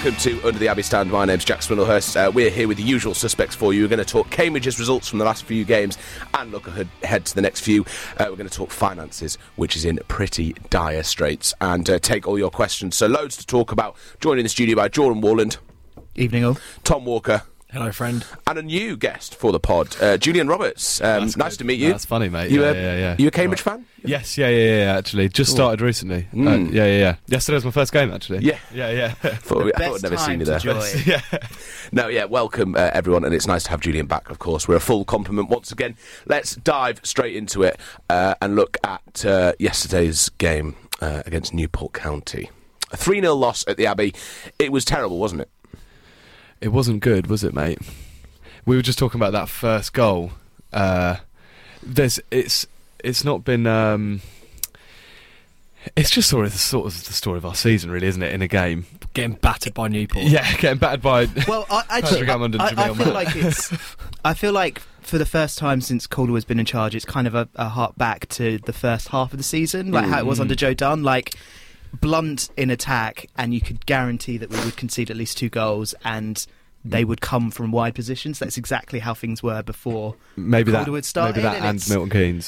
welcome to Under the Abbey Stand. My name's Jack Swindlehurst. We're here with the usual suspects for you. We're going to talk Cambridge's results from the last few games and look ahead to the next few. We're going to talk finances, which is in pretty dire straits, and take all your questions. So loads to talk about. Joined in the studio by Jordan Warland. Evening all. Tom Walker. Hello, friend. And a new guest for the pod, Julian Roberts. Nice to meet you. That's funny, mate. You, yeah. You a Cambridge fan? Yes, yeah, actually. Just started recently. Yeah. Yesterday was my first game, actually. Yeah. Yeah. I thought I'd never seen you there. Welcome everyone, and it's nice to have Julian back, of course. We're a full complement once again. Let's dive straight into it and look at yesterday's game against Newport County. A 3-0 loss at the Abbey. It was terrible, wasn't it? It wasn't good, was it, mate? We were just talking about that first goal. It's not been. It's just sort of the story of our season, really, isn't it? In a game, Getting battered by Newport. yeah, getting battered by. Well, I feel like for the first time since Calderwood's been in charge, it's kind of a hark back to the first half of the season, like how it was under Joe Dunn, like blunt in attack, and you could guarantee that we would concede at least 2 goals, and they would come from wide positions. That's exactly how things were before Calderwood started. Maybe that and Milton Keynes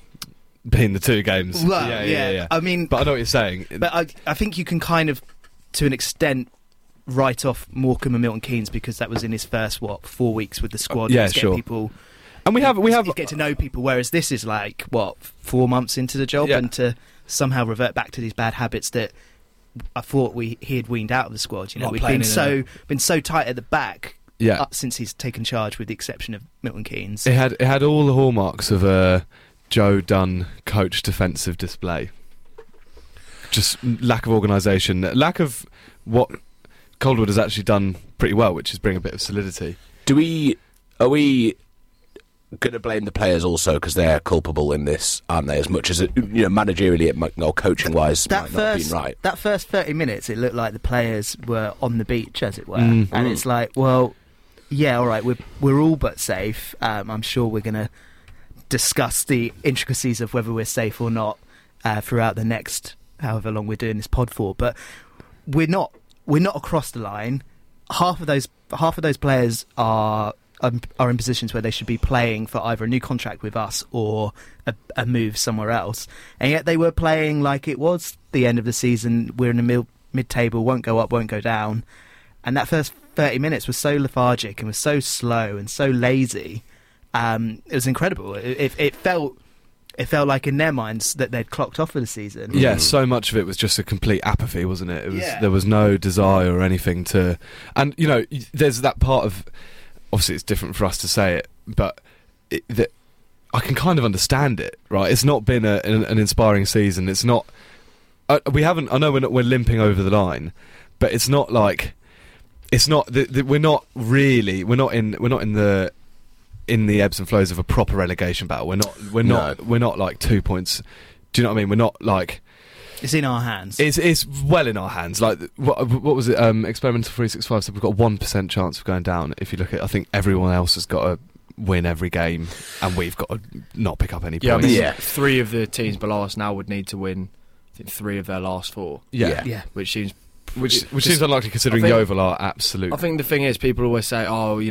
being the 2 games. Well, yeah. I mean, but I know what you're saying. But I think you can kind of, to an extent, write off Morecambe and Milton Keynes because that was in his first 4 weeks with the squad. Sure. People, and we have get to know people, whereas this is like 4 months into the job, and to somehow revert back to these bad habits that I thought he had weaned out of the squad. You know, we've been so tight at the back since he's taken charge, with the exception of Milton Keynes. It had all the hallmarks of a Joe Dunn coach defensive display. Just lack of organisation, lack of what Calderwood has actually done pretty well, which is bring a bit of solidity. Are we going to blame the players also because they're culpable in this, aren't they? As much as managerially or coaching wise, might not have been right. That first 30 minutes, it looked like the players were on the beach, as it were, and it's like, well, yeah, all right, we're all but safe. I'm sure we're going to discuss the intricacies of whether we're safe or not throughout the next however long we're doing this pod for, but we're not across the line. Half of those players are in positions where they should be playing for either a new contract with us or a move somewhere else, and yet they were playing like it was the end of the season. We're in the mid-table, won't go up, won't go down, and that first 30 minutes was so lethargic and was so slow and so lazy. It was incredible. It felt like in their minds that they'd clocked off for the season. Yeah, so much of it was just a complete apathy, wasn't it? There was no desire or anything to, and there's that part of. Obviously, it's different for us to say it, but I can kind of understand it, right? It's not been an inspiring season. It's not. We haven't. I know we're limping over the line, but it's not like. It's not. We're not really. We're not in the ebbs and flows of a proper relegation battle. We're not like 2 points. Do you know what I mean? We're not like. It's in our hands. It's well in our hands. Like what was it? Experimental 365 said we've got a 1% chance of going down. If you look at, I think everyone else has got to win every game, and we've got to not pick up any points. Yeah, 3 of the teams below us now would need to win. I think 3 of their last 4. Yeah. Which seems unlikely considering Yeovil are absolute. I think the thing is, people always say,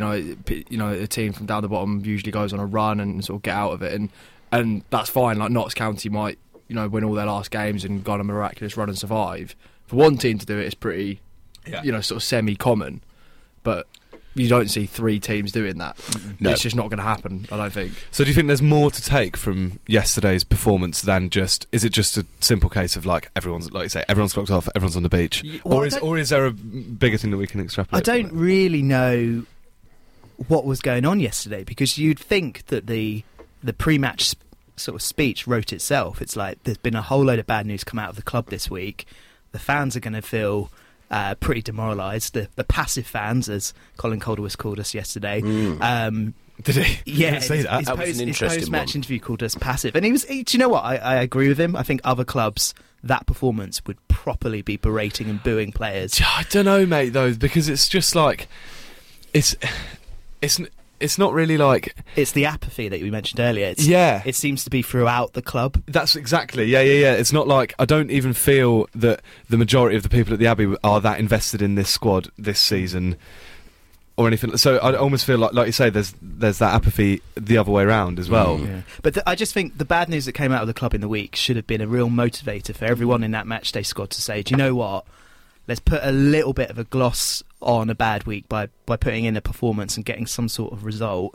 a team from down the bottom usually goes on a run and sort of get out of it, and that's fine. Like Notts County might. Win all their last games and go on a miraculous run and survive. For one team to do it is pretty, sort of semi-common. But you don't see 3 teams doing that. No. It's just not going to happen, I don't think. So do you think there's more to take from yesterday's performance than is it just a simple case of like everyone's, like you say, everyone's clocked off, everyone's on the beach? Or is there a bigger thing that we can extrapolate? I don't really know what was going on yesterday, because you'd think that the pre-match sort of speech wrote itself. It's like there's been a whole load of bad news come out of the club this week. The fans are going to feel pretty demoralised. The passive fans, as Colin Calderwood called us yesterday. Did he? Yeah, say that. That was an interesting his post-match one. interview called us passive, and do you know what? I agree with him. I think other clubs, that performance would properly be berating and booing players. I don't know, mate. Though, because it's just like it's it's not really like... It's the apathy that we mentioned earlier. It seems to be throughout the club. That's exactly, yeah. It's not like... I don't even feel that the majority of the people at the Abbey are that invested in this squad this season or anything. So I almost feel like you say, there's that apathy the other way around as well. Yeah. But I just think the bad news that came out of the club in the week should have been a real motivator for everyone in that matchday squad to say, do you know what? Let's put a little bit of a gloss on a bad week by putting in a performance and getting some sort of result.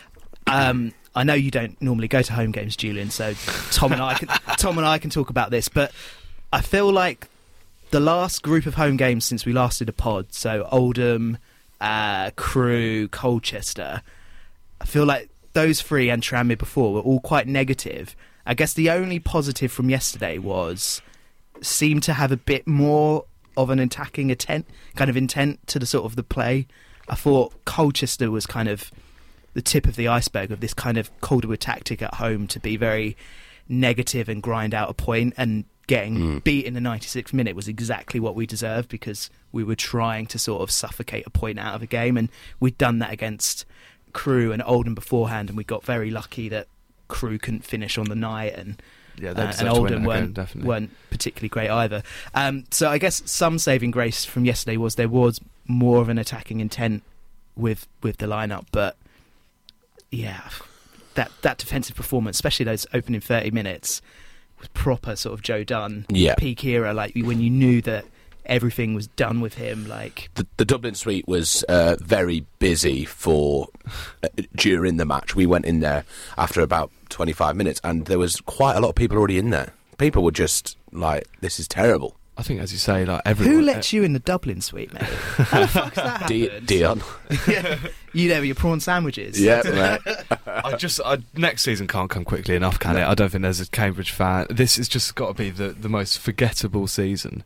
I know you don't normally go to home games, Julian, so Tom and I can talk about this, but I feel like the last group of home games since we last did a pod, so Oldham, Crewe, Colchester, I feel like those three and Tranmere before were all quite negative. I guess the only positive from yesterday seemed to have a bit more of an attacking intent to the sort of the play. I thought Colchester was kind of the tip of the iceberg of this kind of Calderwood tactic at home to be very negative and grind out a point, and getting beat in the 96th minute was exactly what we deserved because we were trying to sort of suffocate a point out of a game, and we'd done that against Crewe and Oldham beforehand, and we got very lucky that Crewe couldn't finish on the night, and Oldham weren't particularly great either. So I guess some saving grace from yesterday was there was more of an attacking intent with the lineup, but yeah, that defensive performance, especially those opening 30 minutes, was proper sort of Joe Dunn peak era, like when you knew that everything was done with him. Like the Dublin suite was very busy during the match. We went in there after about 25 minutes and there was quite a lot of people already in there. People were just like, this is terrible. I think, as you say, like everyone... Who lets you in the Dublin suite, mate? How the fuck's that happened? Dion. You there with your prawn sandwiches. Yeah, mate. Next season can't come quickly enough, can it? I don't think there's a Cambridge fan. This has just got to be the most forgettable season.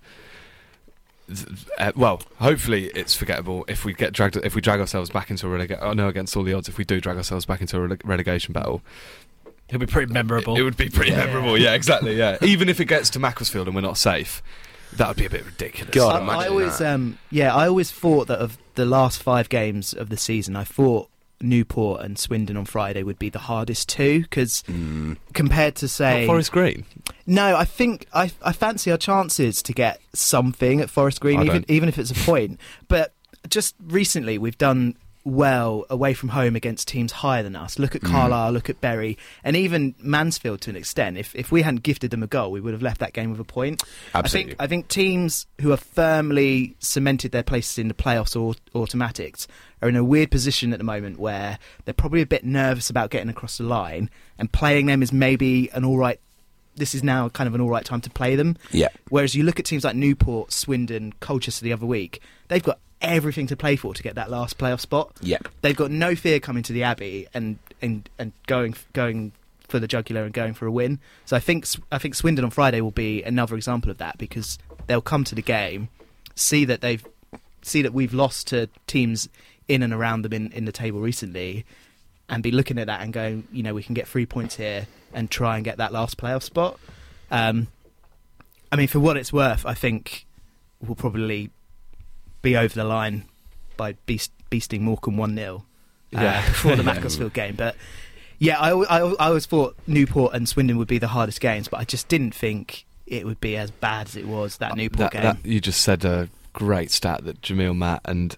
Well, hopefully it's forgettable if we drag ourselves back into a relegation. I know against all the odds, if we do drag ourselves back into a relegation battle, it'll be pretty memorable. It would be pretty memorable. Yeah, exactly. Yeah, even if it gets to Macclesfield and we're not safe, that would be a bit ridiculous. God, I always thought that of the last 5 games of the season, I thought Newport and Swindon on Friday would be the hardest two, because compared to, say, not Forest Green. No, I think I fancy our chances to get something at Forest Green, even if it's a point. But just recently, we've done well away from home against teams higher than us. Look at Carlisle, look at Bury, and even Mansfield to an extent. If we hadn't gifted them a goal, we would have left that game with a point. Absolutely. I think teams who have firmly cemented their places in the playoffs or automatics are in a weird position at the moment where they're probably a bit nervous about getting across the line, and playing them is maybe an all right. This is now kind of an all right time to play them. Yeah. Whereas you look at teams like Newport, Swindon, Colchester the other week, they've got everything to play for to get that last playoff spot. Yeah. They've got no fear coming to the Abbey and going for the jugular and going for a win. So I think Swindon on Friday will be another example of that, because they'll come to the game, see that we've lost to teams in and around them in the table recently, and be looking at that and going, we can get 3 points here and try and get that last playoff spot. I mean, for what it's worth, I think we'll probably be over the line by beasting Morecambe 1-0 before the Macclesfield game. But yeah, I always thought Newport and Swindon would be the hardest games, but I just didn't think it would be as bad as it was, that Newport game. You just said a great stat that Jamil, Matt and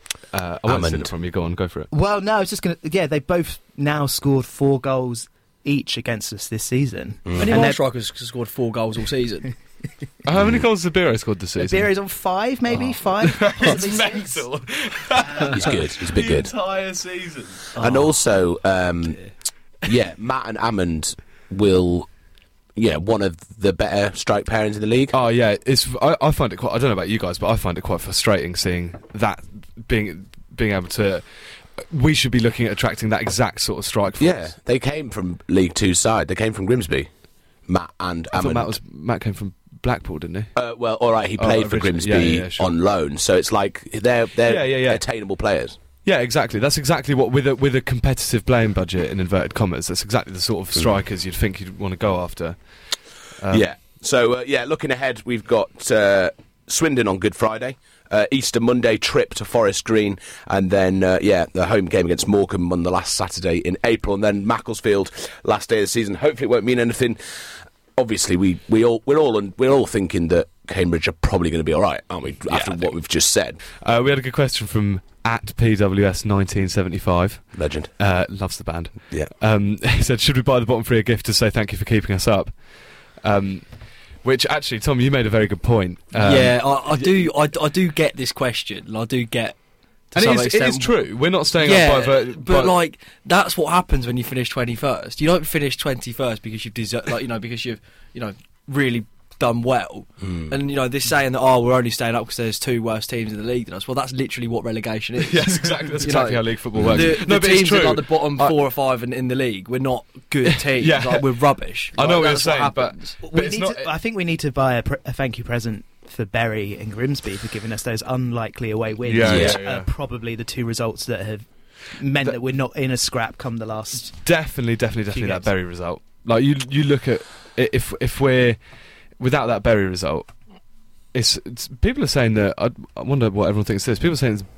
I won't steal it from you. Go on, go for it. Well, no, I was just going to... Yeah, they both now scored 4 goals each against us this season. Any of our strikers scored 4 goals all season. How many goals has Zabiro scored this season? Zabiro's on 5, maybe 5. It's mental. He's good. He's a bit good. The entire season. And also, Matt and Amond will... one of the better strike pairings in the league. Oh yeah, I find it quite... I don't know about you guys, but I find it quite frustrating seeing that being able to... We should be looking at attracting that exact sort of strike force. Yeah, they came from League 2 side. They came from Grimsby. Matt and Amond. Matt came from Blackpool, didn't he? Well, all right, he played for Grimsby on loan, so it's like they're attainable players. Yeah, exactly. That's exactly what, with a competitive playing budget, in inverted commas, that's exactly the sort of strikers you'd think you'd want to go after. So looking ahead, we've got Swindon on Good Friday. Easter Monday trip to Forest Green, and then the home game against Morecambe on the last Saturday in April, and then Macclesfield last day of the season. Hopefully it won't mean anything. Obviously we're all thinking that Cambridge are probably going to be all right, aren't we? After what we've just said. We had a good question from @PWS1975. Legend. Loves the band. Yeah. He said, should we buy the bottom three a gift to say thank you for keeping us up? Which actually, Tom, you made a very good point. I do get this question. I do get. And it is true. We're not staying up but like that's what happens when you finish 21st. You don't finish 21st because you've because you've really done well. And this saying that we're only staying up because there's two worst teams in the league than us. Well, that's literally what relegation is. Yes, exactly. That's exactly how league football works. The teams at like the bottom 4 or 5 in the league, we're not good teams. We're rubbish. I know what you're saying, but I think we need to buy a thank you present for Bury and Grimsby for giving us those unlikely away wins, which are probably the two results that have meant that we're not in a scrap come the last. Definitely that Bury result. Like you look at if we're without that Bury result, it's people are saying that. I wonder what everyone thinks of this. People are saying it's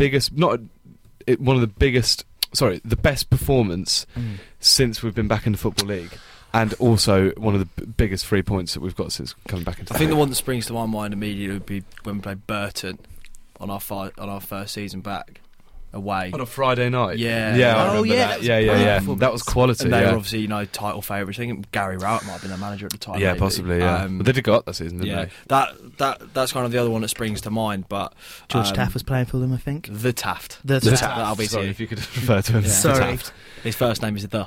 the best performance since we've been back in the Football League, and also one of the biggest 3 points that we've got since coming back into. I think the one that springs to my mind immediately would be when we played Burton on our first season back. Away on a Friday night. Yeah. I remember that. That was quality. And they were obviously title favourites. I think Gary Rowett might have been their manager at the time. Yeah, maybe. possibly. Yeah, but they did go up that season, didn't they? That's kind of the other one that springs to mind. But George Taft was playing for them, I think. The Taft. The Taft. That'll be Sorry, if you could refer to him. Sorry, his first name is the.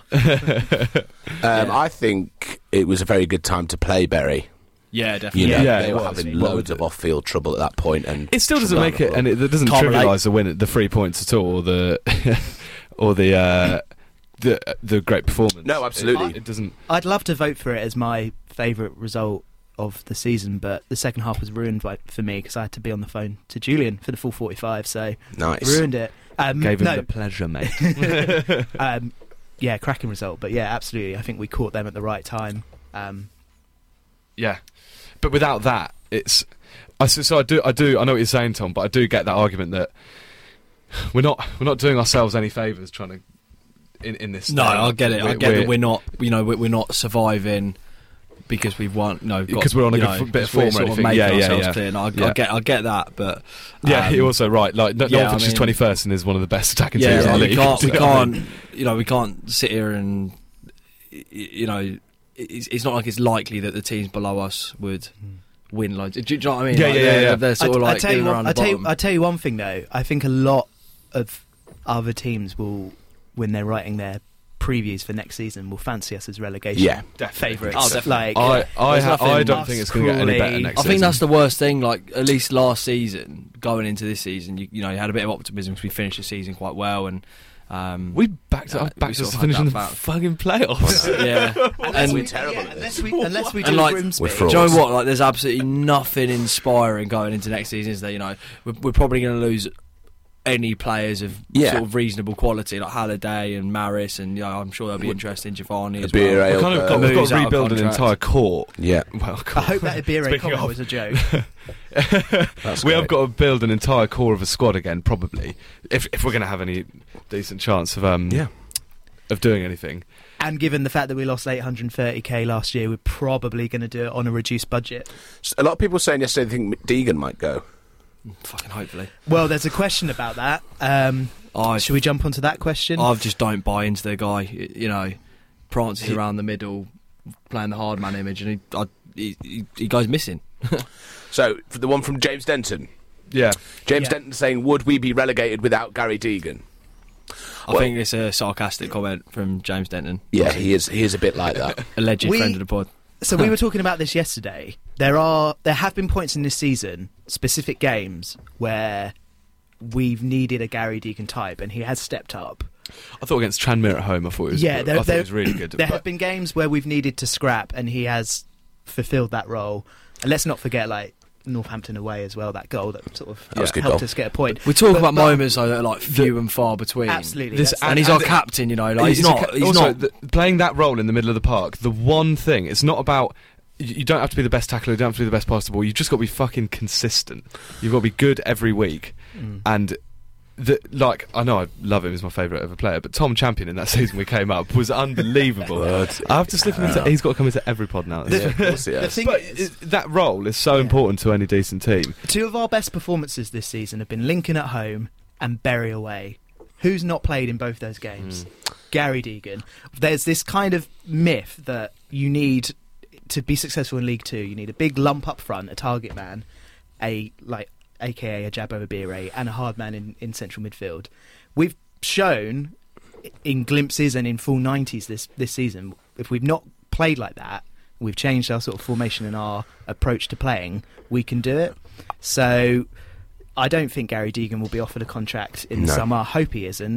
I think it was a very good time to play Bury. Yeah, definitely. They were having loads of off-field trouble at that point, and it still doesn't make it, and it doesn't trivialise the win, the 3 points at all, or the great performance. No, absolutely, it doesn't. I'd love to vote for it as my favourite result of the season, but the second half was ruined for me because I had to be on the phone to Julian for the full 45. So ruined it. Gave him the pleasure, mate. Cracking result, but absolutely. I think we caught them at the right time. But without that, it's. I know what you're saying, Tom, but I do get that argument that we're not doing ourselves any favours trying to in this. No, I get it. I get that we're not. We're not surviving because we've won. No, because we're on a good bit of form or anything. Clear. No, I get that, but you're also right. Like no one finishes 21st and is one of the best attacking teams in the league. We can't sit here and It's not like it's likely that the teams below us would win loads. Do you know what I mean? They're sort of like getting around the bottom. I'll tell you one thing though. I think a lot of other teams will, when they're writing their previews for next season, will fancy us as relegation favourites. Oh, definitely. I don't think it's going to get any better next season. I think that's the worst thing. Like at least last season, going into this season, you had a bit of optimism because we finished the season quite well and. We backed us to finish in the fucking playoffs. And we're terrible at this. Unless we do Grimsby. Do you know what? Like, there's absolutely nothing inspiring going into next season. Is there? We're probably going to lose any players of sort of reasonable quality, like Halliday and Maris, and I'm sure there'll be interest in Giovanni as well. We've got to rebuild an entire court. Yeah. Well, I hope that Ibire comment was a joke. We have got to build an entire core of a squad again, probably, if we're going to have any decent chance of doing anything. And given the fact that we lost 830k last year, we're probably going to do it on a reduced budget. A lot of people were saying yesterday they think Deegan might go. Fucking hopefully. Well, there's a question about that. Should we jump onto that question? I just don't buy into the guy. Prances around the middle, playing the hard man image, and he goes missing. So, for the one from James Denton. Yeah. James Denton saying, would we be relegated without Gary Deegan? I think it's a sarcastic comment from James Denton. Yeah, he is a bit like that. Alleged friend of the pod. So we were talking about this yesterday. There have been points in this season, specific games, where we've needed a Gary Deegan type, and he has stepped up. I thought against Tranmere at home, I thought it was really good. There have been games where we've needed to scrap, and he has fulfilled that role. And let's not forget, Northampton away as well, that goal that sort of helped us get a point. We talk about moments though that are few and far between. Absolutely. And he's our captain, he's not playing that role in the middle of the park. The one thing, it's not about you don't have to be the best tackler, you don't have to be the best passer of the ball. You've just got to be fucking consistent. You've got to be good every week. And I know I love him, he's my favourite ever player, but Tom Champion in that season we came up was unbelievable. I have to slip him into. He's got to come into every pod now. Yeah, of course he has. That role is so important to any decent team. 2 of our best performances this season have been Lincoln at home and Bury away. Who's not played in both those games? Gary Deegan. There's this kind of myth that you need to be successful in League 2. You need a big lump up front, a target man, aka a Jabo Abire, and a hard man in central midfield. We've shown in glimpses and in full 90s this season, if we've not played like that, we've changed our sort of formation and our approach to playing, we can do it. So I don't think Gary Deegan will be offered a contract in the summer. I hope he isn't.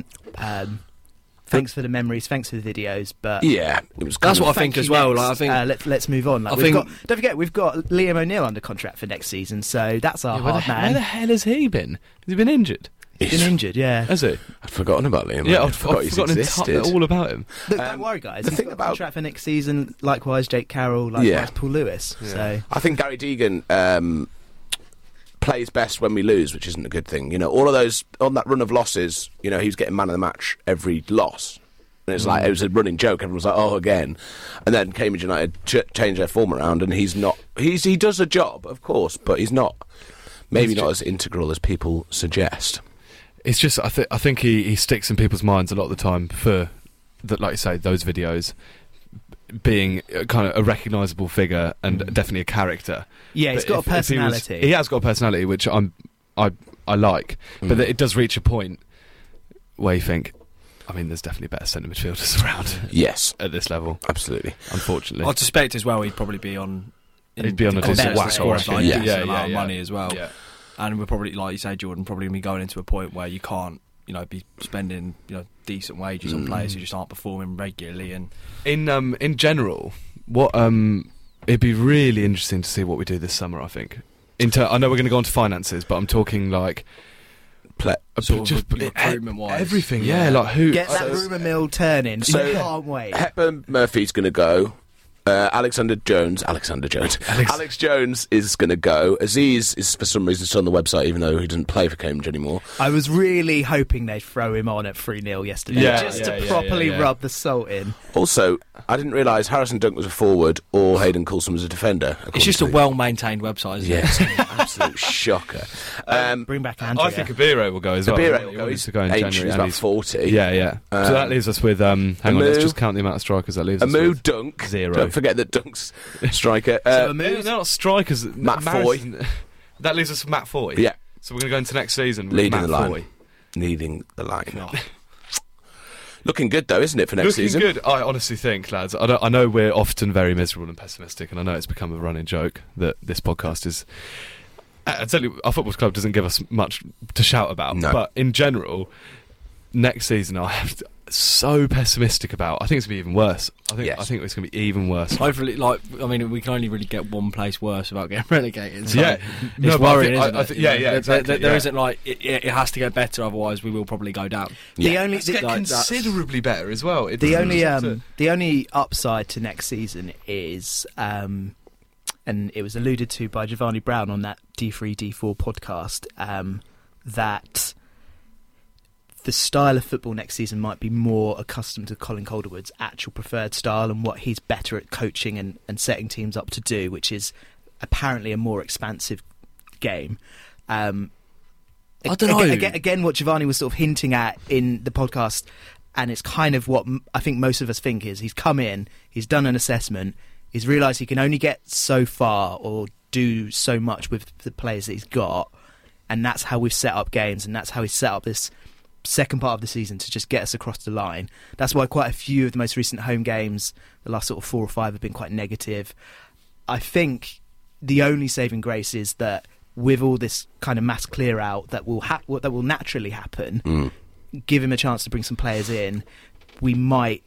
Thanks for the memories, thanks for the videos, but yeah, it was. That's what I think as well. Like, I think let's move on. Don't forget we've got Liam O'Neill under contract for next season, so that's our hard man. Where the hell has he been? Has he been injured? He's been injured, yeah. Has he? I'd forgotten about Liam. Yeah, I've forgotten all about him. Look, don't worry, guys. He's got a contract for next season. Likewise, Jake Carroll. Likewise, Paul Lewis. Yeah. So I think Gary Deegan plays best when we lose, which isn't a good thing. You know, all of those on that run of losses. You know, he was getting man of the match every loss. And it's like, it was a running joke. Everyone was like, oh, again. And then Cambridge United changed their form around, and he's not. He does a job, of course, but he's not. Maybe not as integral as people suggest. It's just, I think he sticks in people's minds a lot of the time for that, like you say, those videos being kind of a recognisable figure and definitely a character. Yeah, he's got a personality. He has got a personality, which I like, but it does reach a point where you think, I mean, there's definitely better centre midfielders around. Yes, at this level, absolutely. Unfortunately, I suspect as well he'd probably be on. He'd be on a decent amount of money as well. Yeah. And we're probably, like you say, Jordan, probably going to be going into a point where you can't, be spending, decent wages on players who just aren't performing regularly. And in general, what it'd be really interesting to see what we do this summer. I think. I know we're going to go on to finances, but I'm talking like. Recruitment-wise, everything, like who get that rumour mill turning. So can't wait. Hepburn Murphy's going to go. Alex Jones is going to go. Aziz is for some reason still on the website, even though he doesn't play for Cambridge anymore. I was really hoping they'd throw him on at 3-0 yesterday, just to properly rub the salt in. Also, I didn't realise Harrison Dunk was a forward or Hayden Coulson was a defender. It's just a well-maintained website, isn't it? Absolute shocker. Bring back Andrea. I think Abire will go as well. Abire will go. He's go in January. He's about 40. Yeah. So that leaves us with. Hang on, let's just count the amount of strikers that leaves us with. Dunk. 0. Don't forget that Dunk's striker. They're not strikers. Matt Foy. That leaves us with Matt Foy. Yeah. So we're going to go into next season with leading Matt the line. Foy. Leading the line. Looking good though, isn't it, for next season? Looking good. I honestly think, lads. I know we're often very miserable and pessimistic, and I know it's become a running joke that this podcast is. I tell you, our football club doesn't give us much to shout about. No. But in general, next season I have so pessimistic about. I think it's going to be even worse. I think it's going to be even worse. Hopefully, we can only really get one place worse without getting relegated. So yeah, it's worrying, isn't it? Exactly. There isn't it has to get better, otherwise we will probably go down. It's get considerably better as well. The only upside to next season is, and it was alluded to by Giovanni Brown on that D3 D4 podcast, that the style of football next season might be more accustomed to Colin Calderwood's actual preferred style and what he's better at coaching and setting teams up to do, which is apparently a more expansive game. I don't know. Again, what Giovanni was sort of hinting at in the podcast, and it's kind of what I think most of us think, is he's come in, he's done an assessment, he's realised he can only get so far or do so much with the players that he's got, and that's how we've set up games, and that's how he's set up this second part of the season to just get us across the line. That's why quite a few of the most recent home games, the last sort of 4 or 5, have been quite negative. I think the only saving grace is that with all this kind of mass clear out that will naturally happen, give him a chance to bring some players in, we might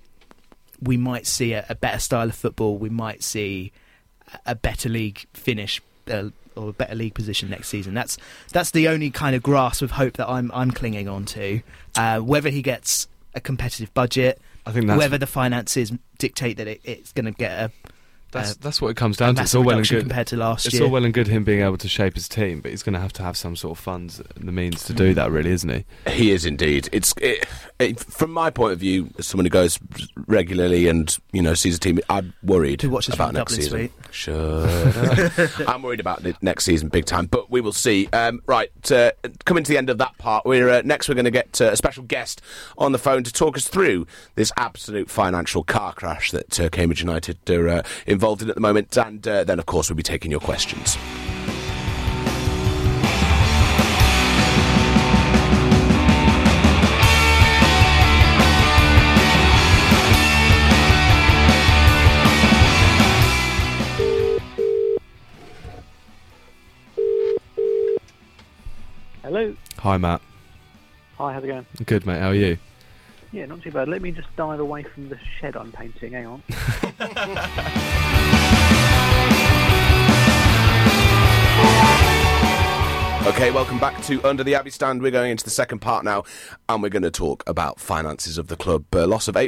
see a better style of football. We might see a better league finish or a better league position next season. That's the only kind of grasp of hope that I'm clinging on to. Whether he gets a competitive budget, I think that's whether the finances dictate that it's going to get That's what it comes down to. It's massive all well and reduction good compared to last It's year. all well and good him being able to shape his team, but he's going to have some sort of funds and the means to do that, really, isn't he? He is indeed. From my point of view, as someone who goes regularly and sees a team, I'm worried Who watches about from next Dublin season. Suite. Shut up. I'm worried about the next season big time, but we will see. Right, coming to the end of that part, we're going to get a special guest on the phone to talk us through this absolute financial car crash that Cambridge United are involved in at the moment, and then of course we'll be taking your questions. Hello. Hi, Matt. Hi, how's it going? Good, mate. How are you? Yeah, not too bad. Let me just dive away from the shed I'm painting. Hang on. Okay, welcome back to Under the Abbey Stand. We're going into the second part now, and we're going to talk about finances of the club. Loss of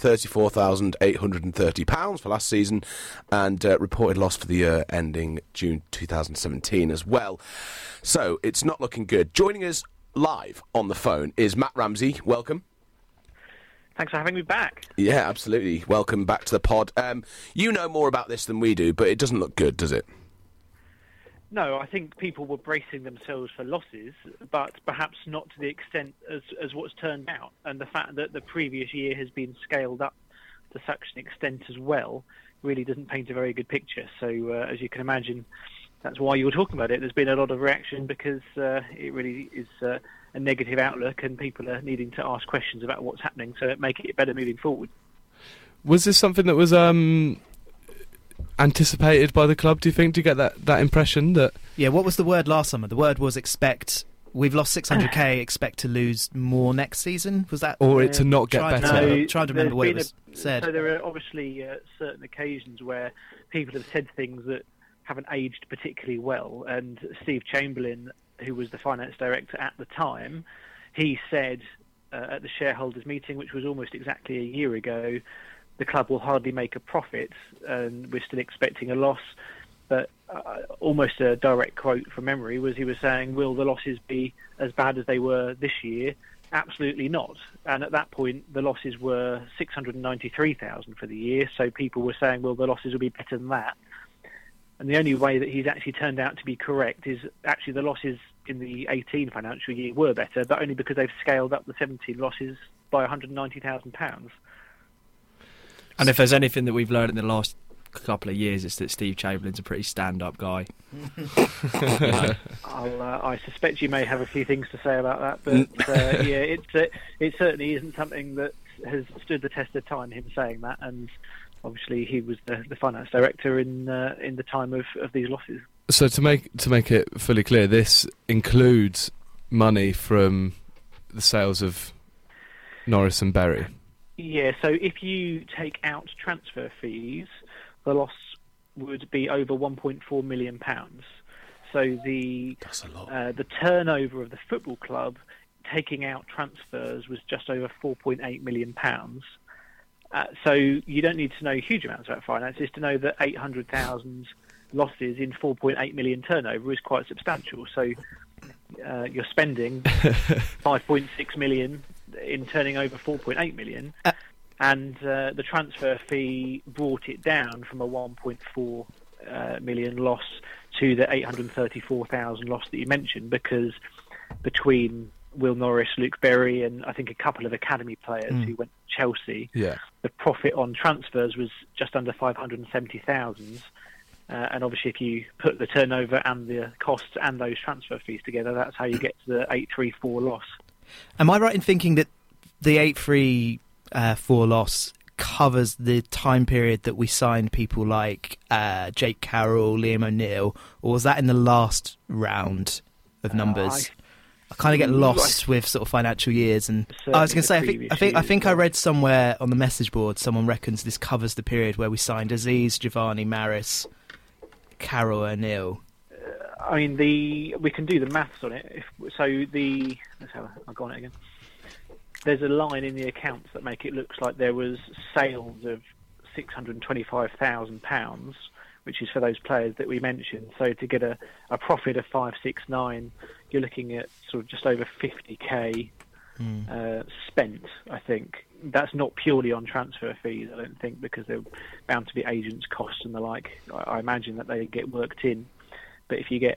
£834,830 for last season, and reported loss for the year ending June 2017 as well. So, it's not looking good. Joining us live on the phone is Matt Ramsey. Welcome. Thanks for having me back. Yeah, absolutely. Welcome back to the pod. You know more about this than we do, but it doesn't look good, does it? No, I think people were bracing themselves for losses, but perhaps not to the extent as what's turned out. And the fact that the previous year has been scaled up to such an extent as well really doesn't paint a very good picture. So, as you can imagine, that's why you were talking about it. There's been a lot of reaction because it really is a negative outlook, and people are needing to ask questions about what's happening to make it better moving forward. Was this something that was anticipated by the club, do you think, to get that impression that... Yeah, what was the word last summer? The word was expect... We've lost 600k, expect to lose more next season? Was that... Or it to not get better? No, trying to remember what it was said. So there are obviously certain occasions where people have said things that haven't aged particularly well, and Steve Chamberlain, who was the finance director at the time, he said at the shareholders meeting, which was almost exactly a year ago, the club will hardly make a profit, and we're still expecting a loss. But almost a direct quote from memory was he was saying, will the losses be as bad as they were this year? Absolutely not. And at that point, the losses were 693,000 for the year, so people were saying, well, the losses will be better than that. And the only way that he's actually turned out to be correct is actually the losses in the 18 financial year were better, but only because they've scaled up the 17 losses by £190,000. And if there's anything that we've learned in the last couple of years, it's that Steve Chamberlain's a pretty stand-up guy. I suspect you may have a few things to say about that, but yeah, it certainly isn't something that has stood the test of time, him saying that, and obviously he was the finance director in the time of these losses. So to make it fully clear, this includes money from the sales of Norris and Berry. Yeah, so if you take out transfer fees, the loss would be over £1.4 million. So that's a lot. The turnover of the football club, taking out transfers, was just over £4.8 million. So you don't need to know huge amounts about finances to know that 800,000 losses in 4.8 million turnover is quite substantial. So you're spending 5.6 million in turning over 4.8 million, and the transfer fee brought it down from a 1.4 million loss to the 834,000 loss that you mentioned, because between Will Norris, Luke Berry, and I think a couple of academy players who went to Chelsea, the profit on transfers was just under 570,000. And obviously, if you put the turnover and the costs and those transfer fees together, that's how you get to the 834 loss. Am I right in thinking that the 834 loss covers the time period that we signed people like Jake Carroll, Liam O'Neill, or was that in the last round of numbers? I kind of get lost with sort of financial years, and I was going to say, I think I read somewhere on the message board someone reckons this covers the period where we signed Aziz, Giovanni, Maris, Carroll, O'Neill. I mean, we can do the maths on it. I'll go on it again. There's a line in the accounts that make it look like there was sales of £625,000, which is for those players that we mentioned. So to get a profit of 569, you're looking at sort of just over 50k spent, I think. That's not purely on transfer fees, I don't think, because they're bound to be agents' costs and the like. I imagine that they get worked in. But if you get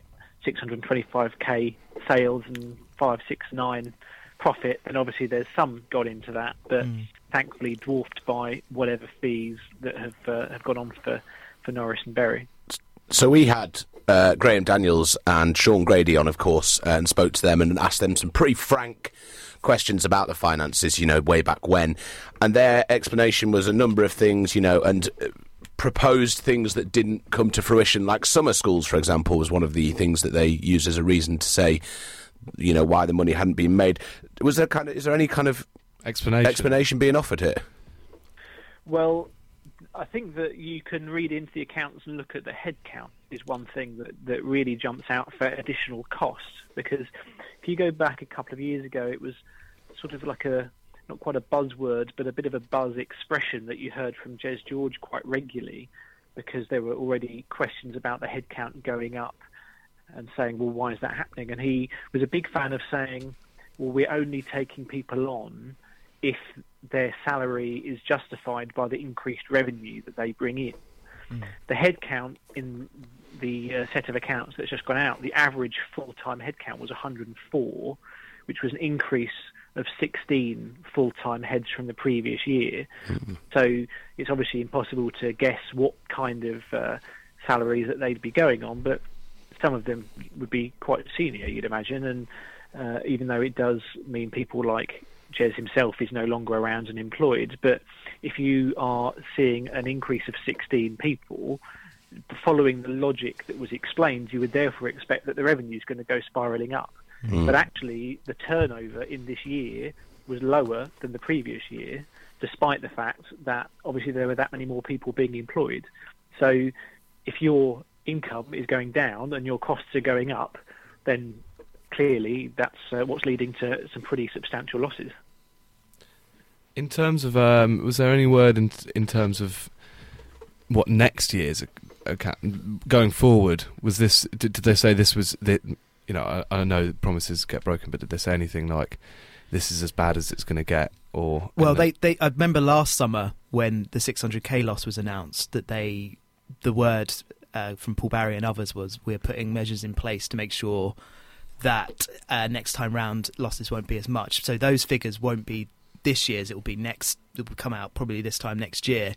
625k sales and 569 profit, then obviously there's some got into that, but thankfully dwarfed by whatever fees that have gone on for Norris and Bury. So we had Graham Daniels and Sean Grady on, of course, and spoke to them and asked them some pretty frank questions about the finances, way back when. And their explanation was a number of things, and proposed things that didn't come to fruition, like summer schools, for example, was one of the things that they used as a reason to say, why the money hadn't been made. Is there any kind of explanation being offered here? Well, I think that you can read into the accounts and look at the head count is one thing that really jumps out for additional costs, because if you go back a couple of years ago, it was sort of like not quite a buzzword, but a bit of a buzz expression that you heard from Jez George quite regularly, because there were already questions about the head count going up and saying, well, why is that happening? And he was a big fan of saying, well, we're only taking people on if their salary is justified by the increased revenue that they bring in. The head count in the set of accounts that's just gone out, the average full-time head count was 104, which was an increase of 16 full-time heads from the previous year. So it's obviously impossible to guess what kind of salaries that they'd be going on, but some of them would be quite senior, you'd imagine, and even though it does mean people like Jez himself is no longer around and employed, but if you are seeing an increase of 16 people, following the logic that was explained, you would therefore expect that the revenue is going to go spiralling up. But actually, the turnover in this year was lower than the previous year, despite the fact that obviously there were that many more people being employed. So if your income is going down and your costs are going up, then clearly that's what's leading to some pretty substantial losses. In terms of, was there any word in terms of what next year's going forward? Was this? Did they say this was the? I know promises get broken, but did they say anything like this is as bad as it's going to get? Or I remember last summer when the 600k loss was announced that the word from Paul Barry and others was, we're putting measures in place to make sure that next time round losses won't be as much. So those figures won't be this year's, it will be next. It will come out probably this time next year.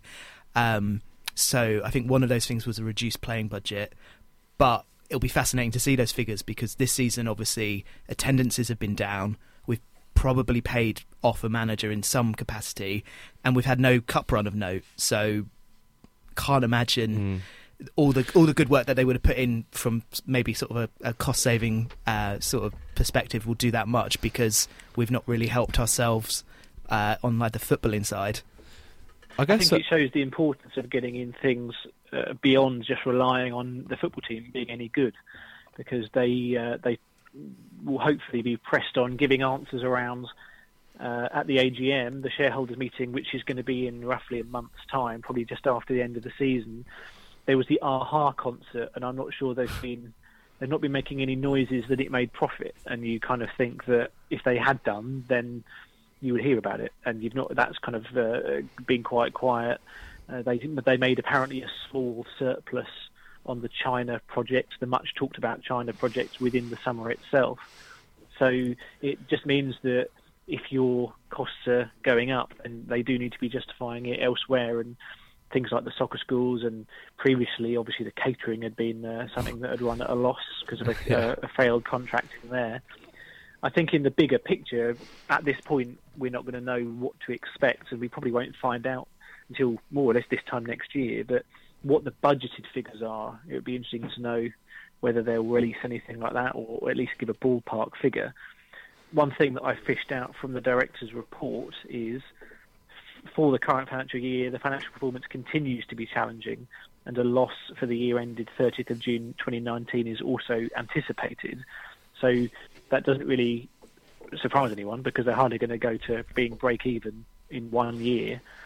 So I think one of those things was a reduced playing budget, but it'll be fascinating to see those figures, because this season obviously attendances have bthe down. We've probably paid off a manager in some capacity, and we've had no cup run of note. So can't imagine all the good work that they would have put in from maybe sort of a cost saving sort of perspective will do that much, because we've not really helped ourselves on like the footballing side. I think it shows the importance of getting in things beyond just relying on the football team being any good, because they will hopefully be pressed on giving answers around at the AGM, the shareholders meeting, which is going to be in roughly a month's time, probably just after the end of the season. There was the AHA concert, and I'm not sure they've not been making any noises that it made profit, and you kind of think that if they had done, then you would hear about it, and you've not. That's kind of been quite quiet. They made apparently a small surplus on the China project, the much talked about China project within the summer itself. So it just means that if your costs are going up, and they do need to be justifying it elsewhere, and things like the soccer schools, and previously obviously the catering had been something that had run at a loss because of a failed contract in there. I think in the bigger picture, at this point, we're not going to know what to expect, and we probably won't find out until more or less this time next year. But what the budgeted figures are, it would be interesting to know whether they'll release anything like that, or at least give a ballpark figure. One thing that I fished out from the director's report is, for the current financial year, the financial performance continues to be challenging, and a loss for the year ended 30th of June 2019 is also anticipated. So that doesn't really surprise anyone, because they're hardly going to go to being break-even in 1 year.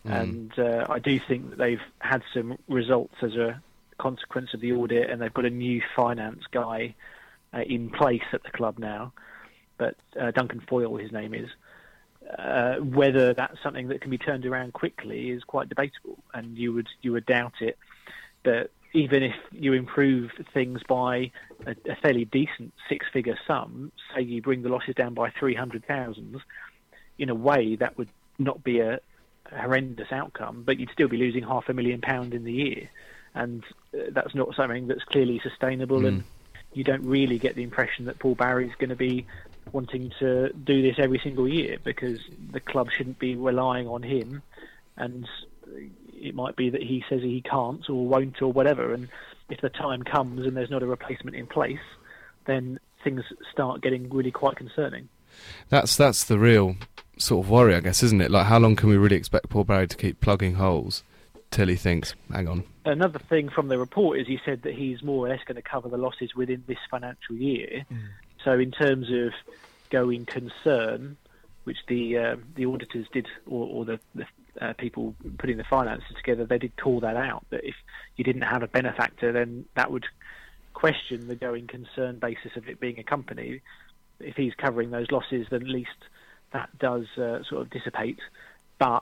And I do think that they've had some results as a consequence of the audit, and they've got a new finance guy in place at the club now. But Duncan Foyle, his name is. Whether that's something that can be turned around quickly is quite debatable, and you would doubt it. But even if you improve things by a fairly decent six-figure sum, say you bring the losses down by 300,000, in a way that would not be a horrendous outcome, but you'd still be losing £500,000 in the year, and that's not something that's clearly sustainable. And you don't really get the impression that Paul Barry's going to be wanting to do this every single year, because the club shouldn't be relying on him, and it might be that he says he can't or won't or whatever, and if the time comes and there's not a replacement in place, then things start getting really quite concerning. That's the real sort of worry, I guess, isn't it? Like, how long can we really expect Paul Barry to keep plugging holes till he thinks, hang on? Another thing from the report is he said that he's more or less going to cover the losses within this financial year. So in terms of going concern, which the auditors did, or the people putting the finances together, they did call that out, that if you didn't have a benefactor, then that would question the going concern basis of it being a company. If he's covering those losses, then at least that does sort of dissipate. But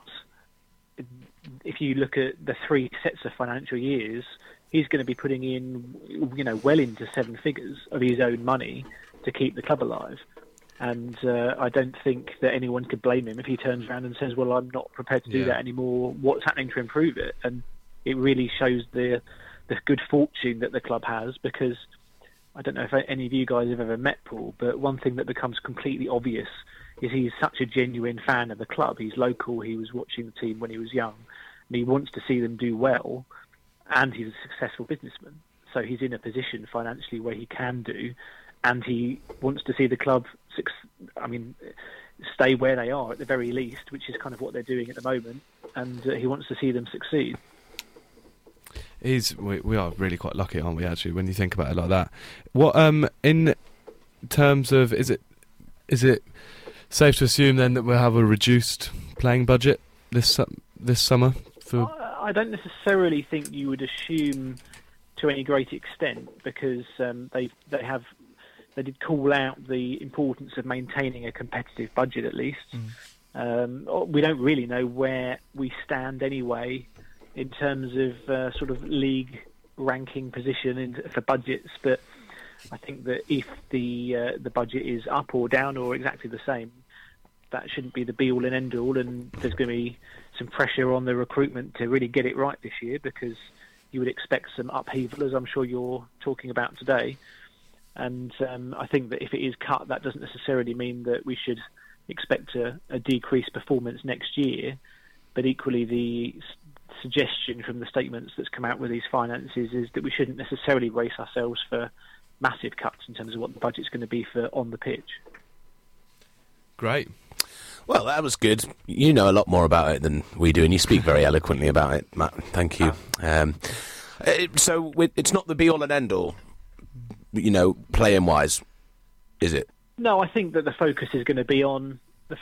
if you look at the three sets of financial years, he's going to be putting in, well into seven figures of his own money to keep the club alive. And I don't think that anyone could blame him if he turns around and says, well, I'm not prepared to do that anymore. What's happening to improve it? And it really shows the good fortune that the club has, because I don't know if any of you guys have ever met Paul, but one thing that becomes completely obvious is he's such a genuine fan of the club. He's local, he was watching the team when he was young, and he wants to see them do well, and he's a successful businessman. So he's in a position financially where he can do, and he wants to see the club stay where they are at the very least, which is kind of what they're doing at the moment, and he wants to see them succeed. We are really quite lucky, aren't we, actually, when you think about it like that. What in terms of, is it safe to assume then that we'll have a reduced playing budget this summer? I don't necessarily think you would assume to any great extent, because they did call out the importance of maintaining a competitive budget at least. We don't really know where we stand anyway in terms of sort of league ranking position for budgets, but I think that if the budget is up or down or exactly the same, that shouldn't be the be-all and end-all, and there's going to be some pressure on the recruitment to really get it right this year, because you would expect some upheaval, as I'm sure you're talking about today. And I think that if it is cut, that doesn't necessarily mean that we should expect a decreased performance next year. But equally, the suggestion from the statements that's come out with these finances is that we shouldn't necessarily brace ourselves for massive cuts in terms of what the budget's going to be for on the pitch. Great. Well, that was good. You know a lot more about it than we do, and you speak very eloquently about it, Matt. Thank you. So it's not the be-all and end-all, playing-wise, is it? No, I think that the focus is going to be on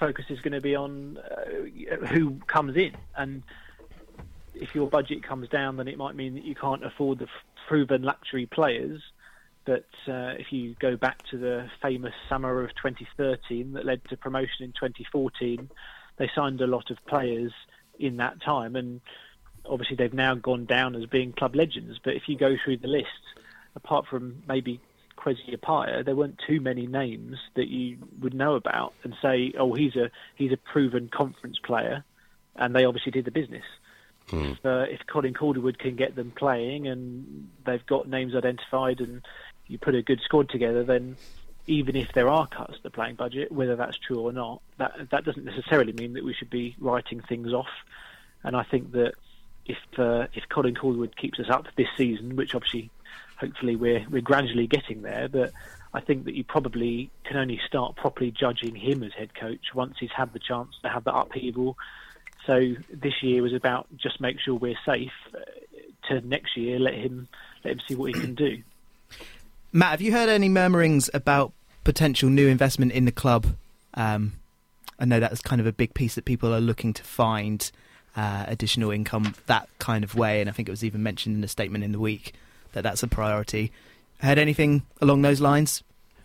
who comes in, and if your budget comes down, then it might mean that you can't afford the proven luxury players. But if you go back to the famous summer of 2013 that led to promotion in 2014, they signed a lot of players in that time, and obviously they've now gone down as being club legends. But if you go through the list, apart from maybe Kwesi Appiah, there weren't too many names that you would know about and say, oh, he's a proven conference player, and they obviously did the business. If Colin Calderwood can get them playing and they've got names identified and you put a good squad together, then even if there are cuts to the playing budget, whether that's true or not, that doesn't necessarily mean that we should be writing things off. And I think that if Colin Calderwood keeps us up this season, which obviously hopefully we're gradually getting there, but I think that you probably can only start properly judging him as head coach once he's had the chance to have that upheaval. So this year was about just make sure we're safe. To next year, let him see what he can do. Matt, have you heard any murmurings about potential new investment in the club? I know that's kind of a big piece that people are looking to find. additional income that kind of way, and I think it was even mentioned in a statement in the week that that's a priority. Heard anything along those lines?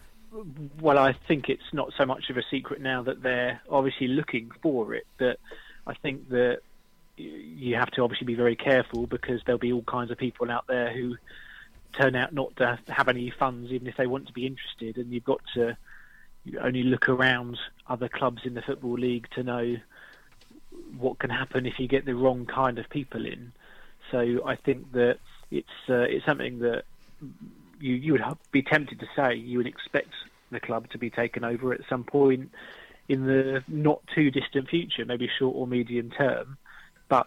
Well, I think it's not so much of a secret now that they're obviously looking for it, but I think that you have to obviously be very careful, because there'll be all kinds of people out there who turn out not to have any funds even if they want to be interested, and you've got to only look around other clubs in the Football League to know what can happen if you get the wrong kind of people in. So I think that it's something that you would be tempted to say you would expect the club to be taken over at some point in the not too distant future, maybe short or medium term. But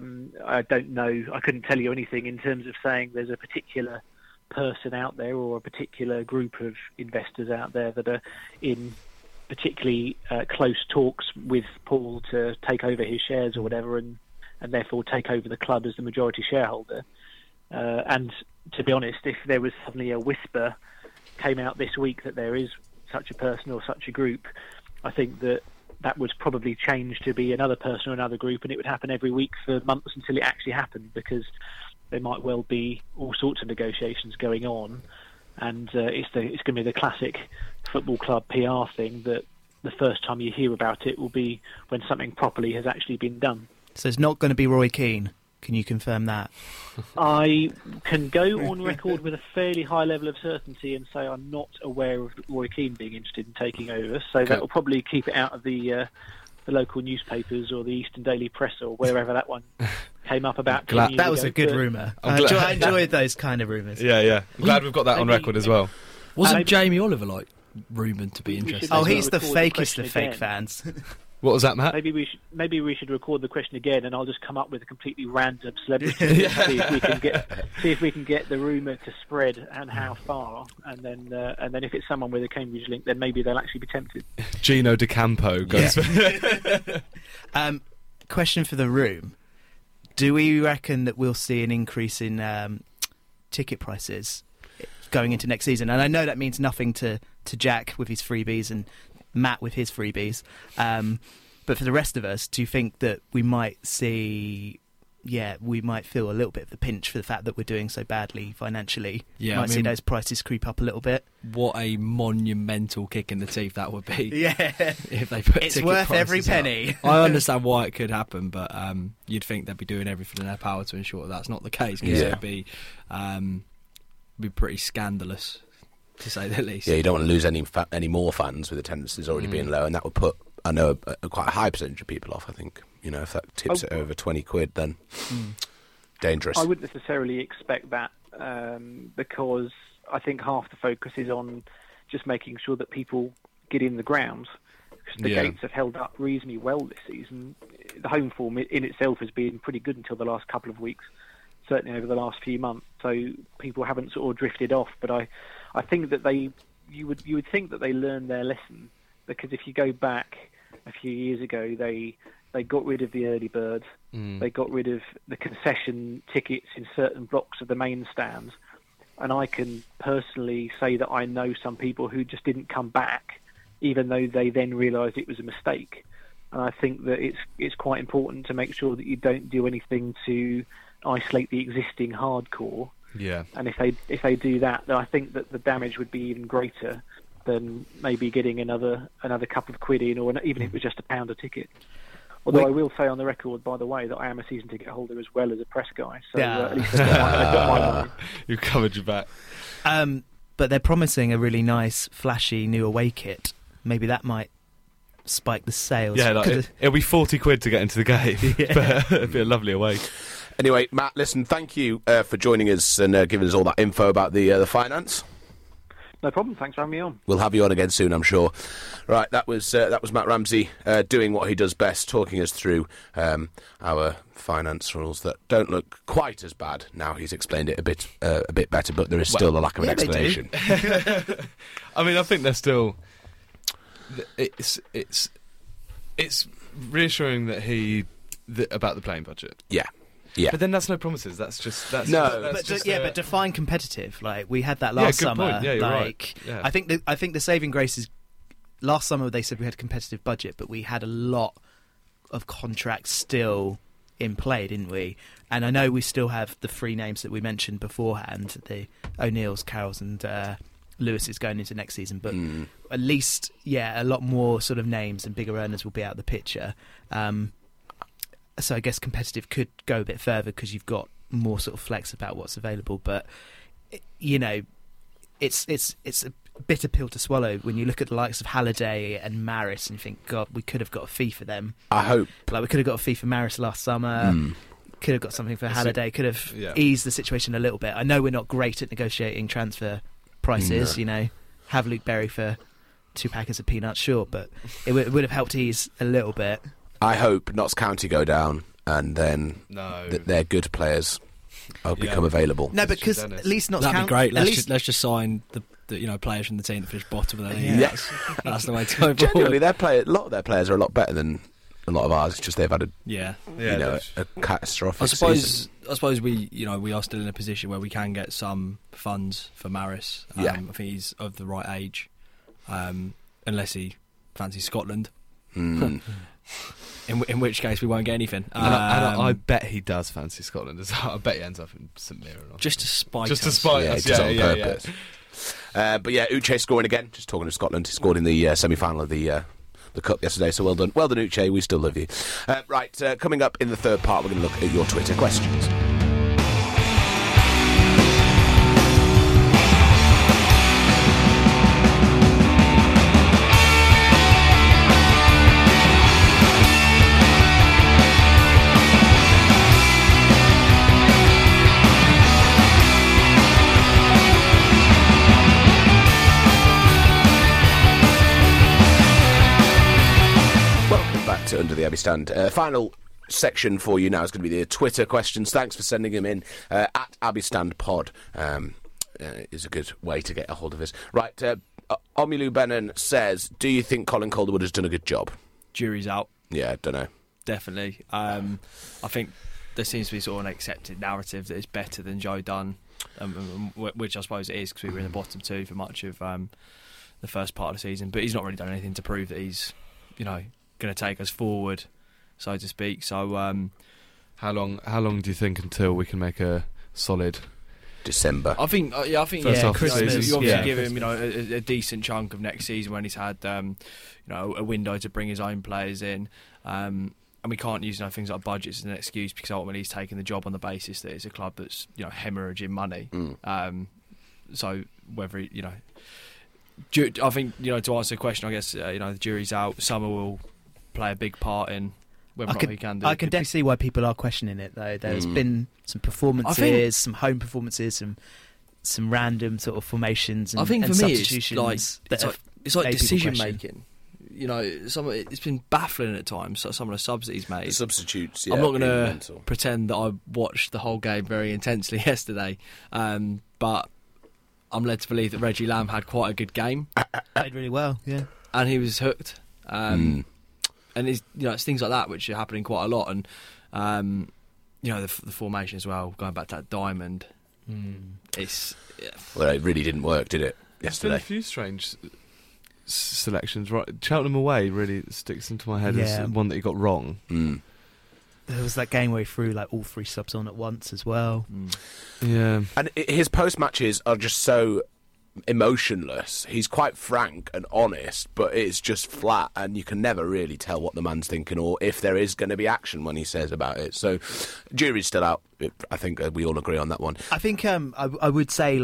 I don't know. I couldn't tell you anything in terms of saying there's a particular person out there or a particular group of investors out there that are in particularly close talks with Paul to take over his shares or whatever, and therefore take over the club as the majority shareholder. And to be honest, if there was suddenly a whisper came out this week that there is such a person or such a group, I think that would probably change to be another person or another group, and it would happen every week for months until it actually happened, because there might well be all sorts of negotiations going on, and it's going to be the classic football club PR thing that the first time you hear about it will be when something properly has actually been done. So it's not going to be Roy Keane. Can you confirm that? I can go on record with a fairly high level of certainty and say I'm not aware of Roy Keane being interested in taking over, so that will probably keep it out of the local newspapers or the Eastern Daily Press or wherever that one came up about. That was a good rumour. I enjoyed those kind of rumours. Yeah. I'm glad we've got that on record as well. Wasn't Jamie Oliver rumoured to be interested? Oh, he's the fakest of fake fans. What was that, Matt? Maybe we should record the question again, and I'll just come up with a completely random celebrity. See if we can get the rumour to spread and how far, and then if it's someone with a Cambridge link, then maybe they'll actually be tempted. Gino D'Acampo goes. Yeah. Question for the room: do we reckon that we'll see an increase in ticket prices going into next season? And I know that means nothing to Jack with his freebies and Matt with his freebies, but for the rest of us, do you think that we might see, we might feel a little bit of the pinch for the fact that we're doing so badly financially? Might see those prices creep up a little bit. What a monumental kick in the teeth that would be. Yeah, if they put it's worth every penny. I understand why it could happen, but you'd think they'd be doing everything in their power to ensure that that's not the case, because it would be pretty scandalous, to say the least. Yeah, you don't want to lose any more fans with attendances already being low, and that would put, I know, quite a high percentage of people off. I think, if that tips it over £20, then dangerous. I wouldn't necessarily expect that, because I think half the focus is on just making sure that people get in the ground, because the gates have held up reasonably well this season. The home form in itself has been pretty good until the last couple of weeks, certainly over the last few months, so people haven't sort of drifted off. But I think that you would think that they learned their lesson, because if you go back a few years ago, they got rid of the early bird, they got rid of the concession tickets in certain blocks of the main stands, and I can personally say that I know some people who just didn't come back, even though they then realised it was a mistake. And I think that it's quite important to make sure that you don't do anything to isolate the existing hardcore. Yeah. And if they do that, then I think that the damage would be even greater than maybe getting another couple of quid in, or even if it was just £1 a ticket. Although I will say on the record, by the way, that I am a season ticket holder as well as a press guy. So at least I've got my money. You've covered your back. But they're promising a really nice, flashy new away kit. Maybe that might spike the sales. Yeah, it'll be £40 to get into the game. But it'll be a lovely away. Anyway, Matt, listen, thank you for joining us and giving us all that info about the finance. No problem. Thanks for having me on. We'll have you on again soon, I'm sure. Right, that was Matt Ramsey doing what he does best, talking us through our finance rules that don't look quite as bad. Now he's explained it a bit better, but there is still a lack of an explanation. I mean, I think there's still. It's reassuring that about the playing budget. Yeah. Yeah. But then that's no promises. But define competitive. Like we had that last summer. Point. Yeah, you're right. Yeah. I think the saving grace is last summer they said we had a competitive budget, but we had a lot of contracts still in play, didn't we? And I know we still have the 3 names that we mentioned beforehand, the O'Neills, Carrolls and Lewis is going into next season, but at least, a lot more sort of names and bigger earners will be out of the picture. So I guess competitive could go a bit further because you've got more sort of flex about what's available. But, it's a bitter pill to swallow when you look at the likes of Halliday and Maris and you think, God, we could have got a fee for them. I hope. Like, we could have got a fee for Maris last summer. Could have got something for Halliday. Could have eased the situation a little bit. I know we're not great at negotiating transfer prices, have Luke Berry for 2 packets of peanuts, sure, but it would have helped ease a little bit. I hope Notts County go down and then their good players become available. No, because at least Notts County... That'd be great. Let's just sign the players from the team that finished bottom of the league. Yeah. That's the way to go. Genuinely, a lot of their players are a lot better than a lot of ours. It's just they've had a catastrophic season. I suppose we are still in a position where we can get some funds for Maris. I think he's of the right age, unless he fancies Scotland. In which case we won't get anything. And I bet he does fancy Scotland as well. I bet he ends up in St Mirren. Just to spite us. Yeah, he does on purpose. But Uche scoring again. Just talking of Scotland, he scored in the semi-final of the Cup yesterday. So well done, Uche. We still love you. Right, coming up in the third part, we're going to look at your Twitter questions. Under the Abbey Stand. Final section for you now is going to be the Twitter questions. Thanks for sending them in. At Abbey Stand Pod is a good way to get a hold of us. Right, Omilu Benin says, do you think Colin Calderwood has done a good job? Jury's out. Yeah, don't know. Definitely. I think there seems to be sort of an accepted narrative that it's better than Joe Dunn, which I suppose it is because we were in the bottom 2 for much of the first part of the season. But he's not really done anything to prove that he's, going to take us forward, so to speak. So, how long do you think until we can make a solid December? I think First half Christmas. You obviously give him a decent chunk of next season when he's had a window to bring his own players in, and we can't use things like budgets as an excuse because ultimately he's taking the job on the basis that it's a club that's hemorrhaging money. So whether I think to answer the question, I guess the jury's out. Summer will play a big part in whether or not he can do. I can definitely see why people are questioning it, though. There's been some performances, some home performances, some random sort of formations and, I think and for me substitutions. It's like decision making. It's been baffling at times. Some of the subs that he's made. The substitutes. I'm not going to pretend that I watched the whole game very intensely yesterday, but I'm led to believe that Reggie Lamb had quite a good game. Played really well, yeah. And he was hooked. And it's things like that which are happening quite a lot. And the formation as well. Going back to that diamond, well, it really didn't work, did it? Yesterday, there's been a few strange selections. Right, Cheltenham away really sticks into my head as one that he got wrong. There was that game where he threw all 3 subs on at once as well. Yeah, and his post matches are just so emotionless. He's quite frank and honest, but it's just flat, and you can never really tell what the man's thinking or if there is going to be action when he says about it. So, jury's still out. I think we all agree on that one. I think I would say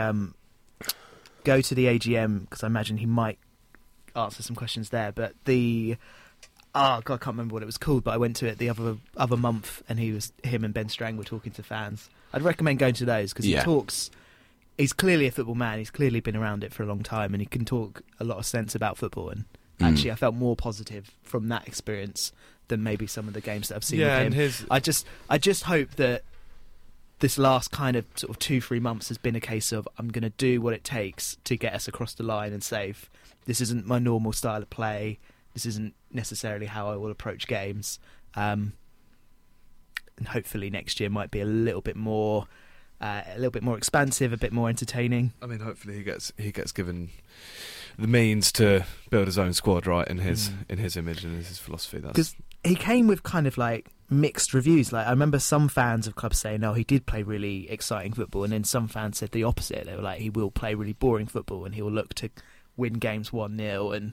go to the AGM because I imagine he might answer some questions there. But I can't remember what it was called, but I went to it the other month, and him and Ben Strang were talking to fans. I'd recommend going to those because he talks. He's clearly a football man. He's clearly been around it for a long time, and he can talk a lot of sense about football. And actually, I felt more positive from that experience than maybe some of the games that I've seen with him. I just hope that this last kind of sort of 2-3 months has been a case of I'm going to do what it takes to get us across the line and save. This isn't my normal style of play. This isn't necessarily how I will approach games. And hopefully next year might be a little bit more expansive, a bit more entertaining. I mean, hopefully he gets given the means to build his own squad, right, in his image and his philosophy. Because he came with kind of like mixed reviews. Like I remember some fans of clubs saying, "No, he did play really exciting football," and then some fans said the opposite. They were like, "He will play really boring football, and he will look to win games 1-0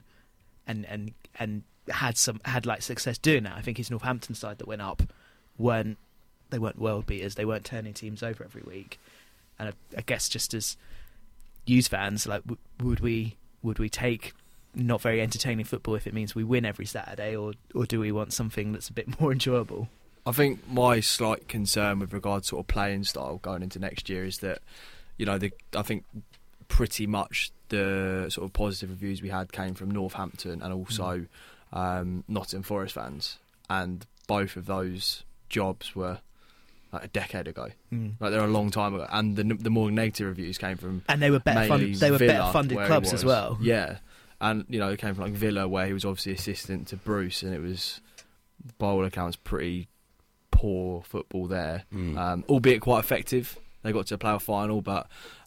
and had like success doing that." I think his Northampton side that went up weren't world beaters. They weren't turning teams over every week. And I guess just as Hughes fans, like would we take not very entertaining football if it means we win every Saturday, or do we want something that's a bit more enjoyable? I think my slight concern with regard to sort of playing style going into next year is that, you know, I think pretty much the sort of positive reviews we had came from Northampton and also Nottingham Forest fans, and both of those jobs were like a decade ago. Like they're a long time ago, and the more negative reviews came from, and they were better funded clubs as well. Yeah, and you know, it came from like Villa, where he was obviously assistant to Bruce, and it was, by all accounts, pretty poor football there, albeit quite effective. They got to a playoff final, but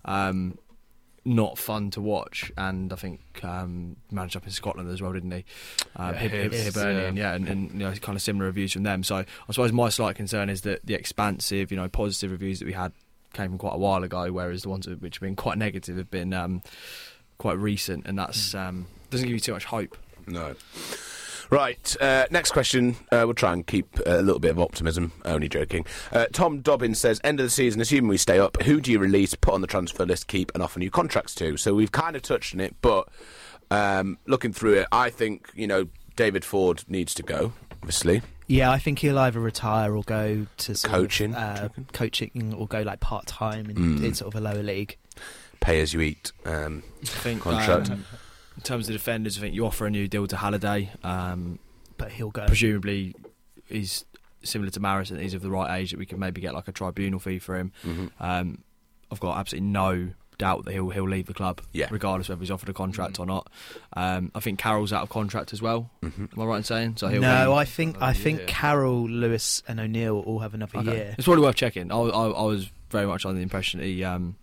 not fun to watch. And I think managed up in Scotland as well, didn't he? Hibernian, and you know, kind of similar reviews from them. So I suppose my slight concern is that the expansive, you know, positive reviews that we had came from quite a while ago, whereas the ones which have been quite negative have been quite recent, and that's doesn't give you too much hope. No. Right, next question. We'll try and keep a little bit of optimism. Only joking. Tom Dobbins says, end of the season, assuming we stay up, who do you release, put on the transfer list, keep and offer new contracts to? So we've kind of touched on it, but looking through it, I think, you know, David Ford needs to go, obviously. Yeah, I think he'll either retire or go to coaching or go like part-time in sort of a lower league. Pay as you eat I think, contract. In terms of defenders, I think you offer a new deal to Halliday. But he'll go. Presumably, he's similar to Marison. He's of the right age that we can maybe get like a tribunal fee for him. I've got absolutely no doubt that he'll leave the club, regardless whether he's offered a contract or not. I think Carroll's out of contract as well. Am I right in saying? So I think Carroll, Lewis, and O'Neill all have another year. It's probably worth checking. I was very much under the impression that he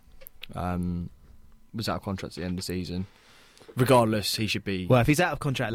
was out of contract at the end of the season. Regardless, he should be. Well, if he's out of contract,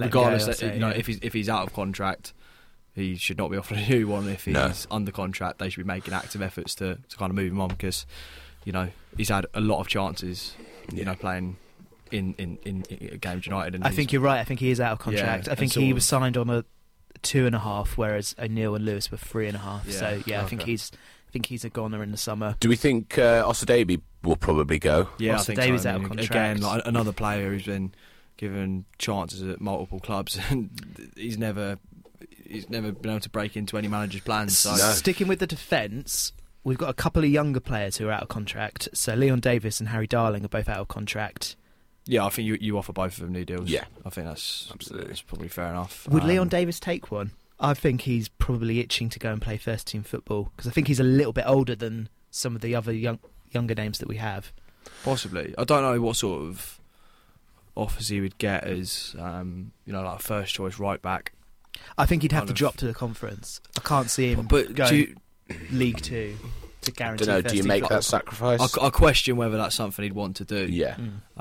if he's out of contract, he should not be offered a new one. If he's under contract, they should be making active efforts to kind of move him on, because, you know, he's had a lot of chances, you know, playing in Games United. And I think you're right. I think he is out of contract. Yeah, I think he was signed on a 2.5, whereas O'Neill and Lewis were 3.5. Yeah. So I think he's a goner in the summer. Do we think Osadebe will probably go? Yeah, I think Davies so. out of contract. Again, like another player who's been given chances at multiple clubs, and he's never been able to break into any manager's plans. So. Sticking with the defence, we've got a couple of younger players who are out of contract. So Leon Davis and Harry Darling are both out of contract. Yeah, I think you offer both of them new deals. Yeah, I think that's probably fair enough. Would Leon Davis take one? I think he's probably itching to go and play first team football, because I think he's a little bit older than some of the other younger names that we have. Possibly. I don't know what sort of offers he would get as you know, like a first choice right back. I think he'd have to drop to the Conference. I can't see him going League 2 to guarantee. Do you make that sacrifice? I question whether that's something he'd want to do. Yeah.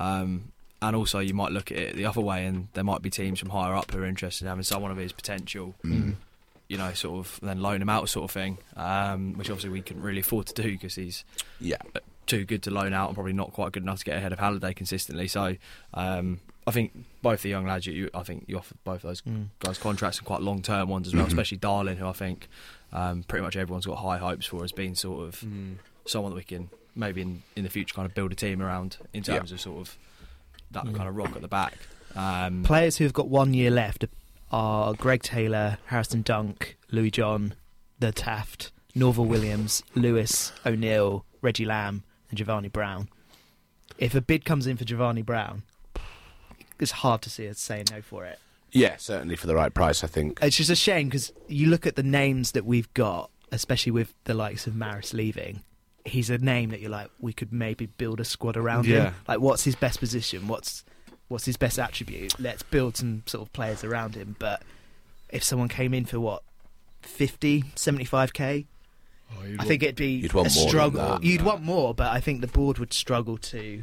And also, you might look at it the other way, and there might be teams from higher up who are interested in having someone of his potential, you know, sort of then loan him out, sort of thing. Which obviously we couldn't really afford to do, because he's too good to loan out and probably not quite good enough to get ahead of Halliday consistently. So I think both the young lads, I think you offer both those guys contracts, and quite long-term ones as well, especially Darling, who I think pretty much everyone's got high hopes for as being sort of someone that we can maybe in the future kind of build a team around in terms of sort of that kind of rock at the back. Players who have got 1 year left are Greg Taylor, Harrison Dunk, Louis John, The Taft, Norval Williams, Lewis, O'Neill, Reggie Lamb and Giovanni Brown. If a bid comes in for Giovanni Brown, it's hard to see us saying no for it. Yeah, certainly for the right price, I think. It's just a shame, because you look at the names that we've got, especially with the likes of Maris leaving, he's a name that you're like, we could maybe build a squad around him. Like, what's his best position? What's his best attribute? Let's build some sort of players around him. But if someone came in for 50, 75k, I think it'd be a struggle. You'd want more, but I think the board would struggle to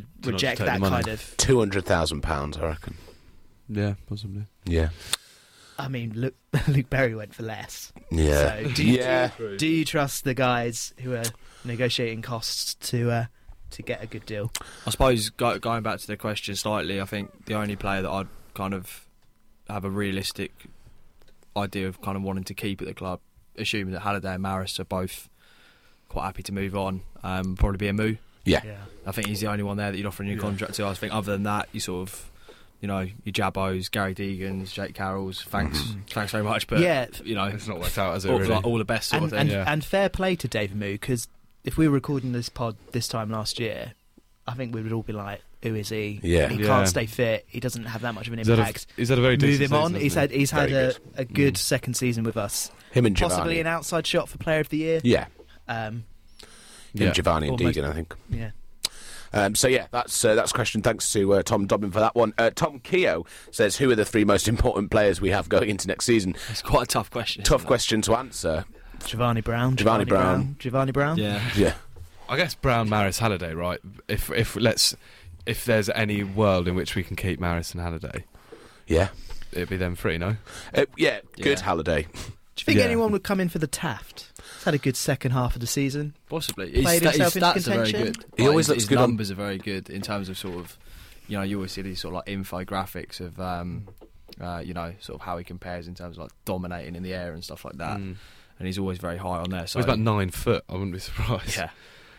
reject that kind of £200,000, I reckon. Yeah, possibly. Yeah. I mean, Luke Berry went for less. Yeah. So do you trust the guys who are negotiating costs to get a good deal? I suppose going back to the question slightly, I think the only player that I'd kind of have a realistic idea of kind of wanting to keep at the club, assuming that Halliday and Maris are both quite happy to move on, probably be a Moo. Yeah. I think he's the only one there that you'd offer a new contract to. I think other than that, you sort of, you know, your Jabos, Gary Deegans, Jake Carrolls, thanks very much, but you know, it's not worked out, has it? All the best sort of thing. And fair play to David Moo, because if we were recording this pod this time last year, I think we would all be like, who is he? Yeah. He can't stay fit. He doesn't have that much of an impact. He's had a very Move decent him on. season, He's had a good Mm. second season with us. Him and Giovanni. Possibly an outside shot for Player of the Year. Yeah. Um, Giovanni and Almost. Deegan, I think. yeah. So yeah, that's a question. Thanks to Tom Dobbin for that one. Tom Keogh says, who are the 3 most important players we have going into next season? It's quite a tough question. Tough question to answer. Giovanni Brown. Giovanni Brown. Yeah. I guess Brown, Maris, Halliday, right? If there's any world in which we can keep Maris and Halliday, Yeah. it'd be them 3, no? Good Yeah. Halliday. Do you think Yeah. anyone would come in for the Taft? He's had a good second half of the season. Possibly. Played His himself into stats are very contention. good. He always His looks good on- numbers are very good in terms of sort of, you know, you always see these sort of like infographics of, you know, sort of how he compares in terms of like dominating in the air and stuff like that. Mm. And he's always very high on there. So He's about 9 foot. I wouldn't be surprised. yeah,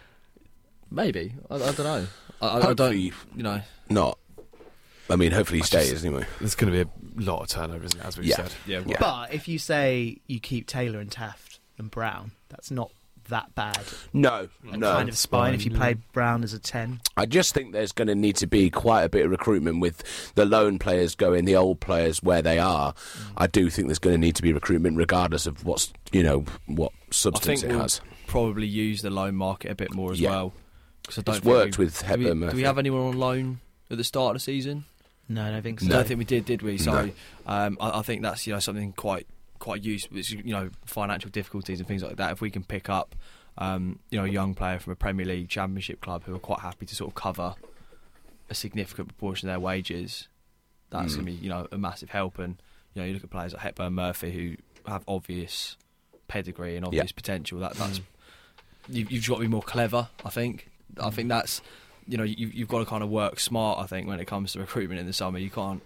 maybe. I don't know. I don't. Hopefully You know, not. I mean, hopefully he stays anyway. There's going to be a lot of turnover, isn't it, as we Yeah. said? yeah. Yeah. But if you say you keep Taylor and Taft and Brown, that's not that bad. No. Kind of spine if you play Brown as a 10. I just think there's going to need to be quite a bit of recruitment with the lone players going, the old players where they are. I do think there's going to need to be recruitment regardless of what substance it we'll has. probably use the loan market a bit more as Yeah. well. Because I don't It's think worked we- with do Hepburn we, Murphy. do we have anyone on loan at the start of the season? No, I don't think I so. don't think we did we? So No. I think that's, you know, something quite useful. It's, you know, financial difficulties and things like that. If we can pick up, you know, a young player from a Premier League Championship club who are quite happy to sort of cover a significant proportion of their wages, that's going to be, you know, a massive help. And you know, you look at players like Hepburn Murphy who have obvious pedigree and obvious potential. That's you've got to be more clever. I think that's. You know, you've got to kind of work smart, I think, when it comes to recruitment in the summer. You can't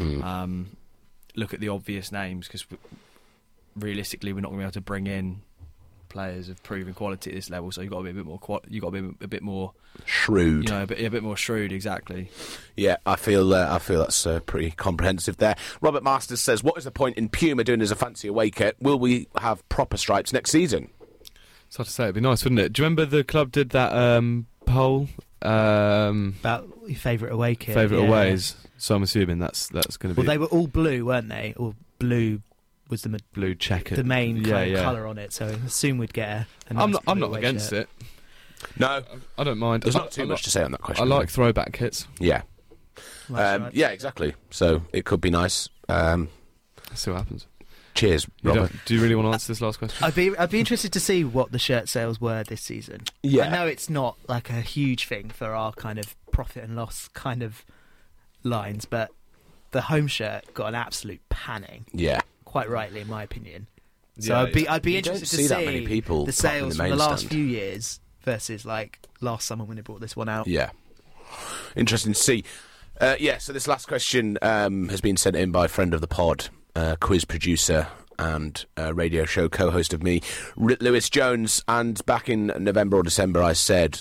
look at the obvious names because realistically we're not going to be able to bring in players of proven quality at this level. So you've got to be a bit more you've got to be a bit more Shrewd. You know, a bit more shrewd, exactly. Yeah, I feel that's pretty comprehensive there. Robert Masters says, what is the point in Puma doing as a fancy away kit? Will we have proper stripes next season? It's hard to say. It'd be nice, wouldn't it? Do you remember the club did that poll? About your favourite away kit. Favourite yeah. aways. So I'm assuming that's going to be Well, they were all blue, weren't they? Or blue was the blue checkered. the main yeah. colour on it. So I assume we'd get a I'm nice not blue away against shirt. it. No, I don't mind. there's not too much to say on that question. I like throwback kits. Yeah. That's right. Yeah, exactly. So it could be nice. Let's see what happens. Cheers, You Robert. do you really want to answer this last question? I'd be interested to see what the shirt sales were this season. Yeah. I know it's not like a huge thing for our kind of profit and loss kind of lines, but the home shirt got an absolute panning, Yeah. quite rightly in my opinion. So Yeah, I'd be You don't interested see to that see many people the propping sales the from the main last stand. few years versus like last summer when they brought this one out. Yeah. Interesting to see. So this last question has been sent in by a friend of the pod, quiz producer and radio show co-host of me, Lewis Jones. And back in November or December, I said